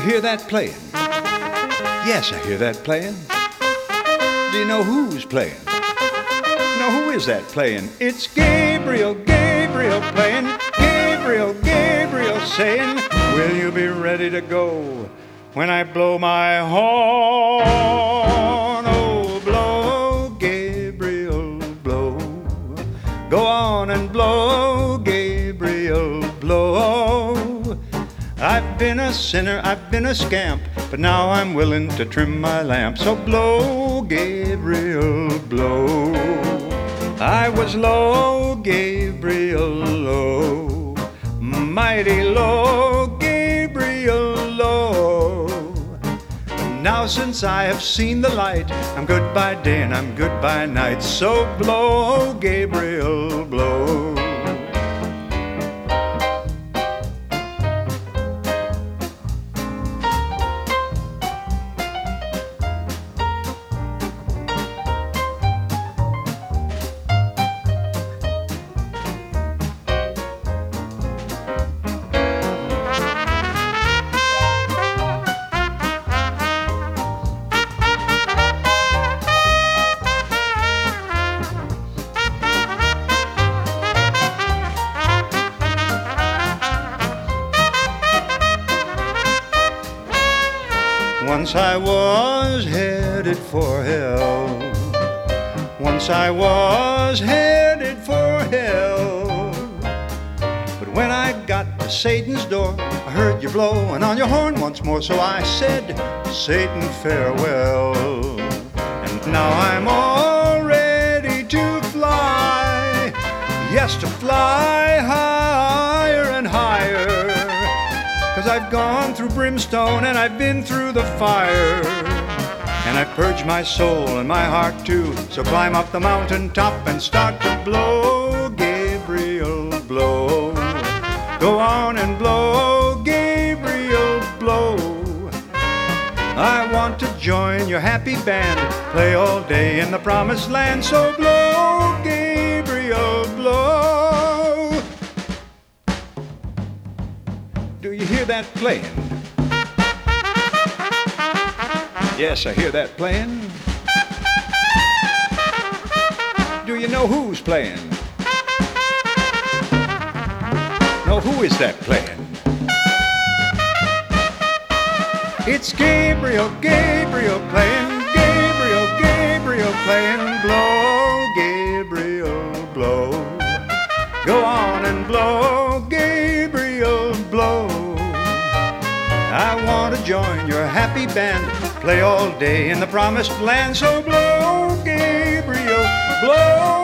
hear that playing? Yes, I hear that playing. Do you know who's playing? Now who is that playing? It's Gabriel, Gabriel playing. Gabriel, Gabriel saying, will you be ready to go when I blow my horn? Oh, blow, Gabriel, blow. Go on and blow, Gabriel, blow. I've been a sinner, I've been a scamp, but now I'm willing to trim my lamp. So blow, Gabriel, blow. I was low, Gabriel, low, mighty low, Gabriel, low. Now since I have seen the light, I'm good by day and I'm good by night. So blow, Gabriel, blow. Once I was headed for hell. Once I was headed for hell. But when I got to Satan's door, I heard you blowing on your horn once more. So I said, Satan, farewell. And now I'm all ready to fly. Yes, to fly higher and higher. 'Cause I've gone through brimstone and I've been through the fire, and I've purged my soul and my heart too. So climb up the mountain top and start to blow, Gabriel, blow. Go on and blow, Gabriel, blow. I want to join your happy band, play all day in the promised land. So blow, Gabriel, blow. Do you hear that playing? Yes, I hear that playing. Do you know who's playing? No, who is that playing? It's Gabriel, Gabriel playing. Gabriel, Gabriel playing. Blow, Gabriel, blow. Go on and blow, Gabriel, blow. I want to join your happy band, play all day in the promised land. So blow, Gabriel, blow.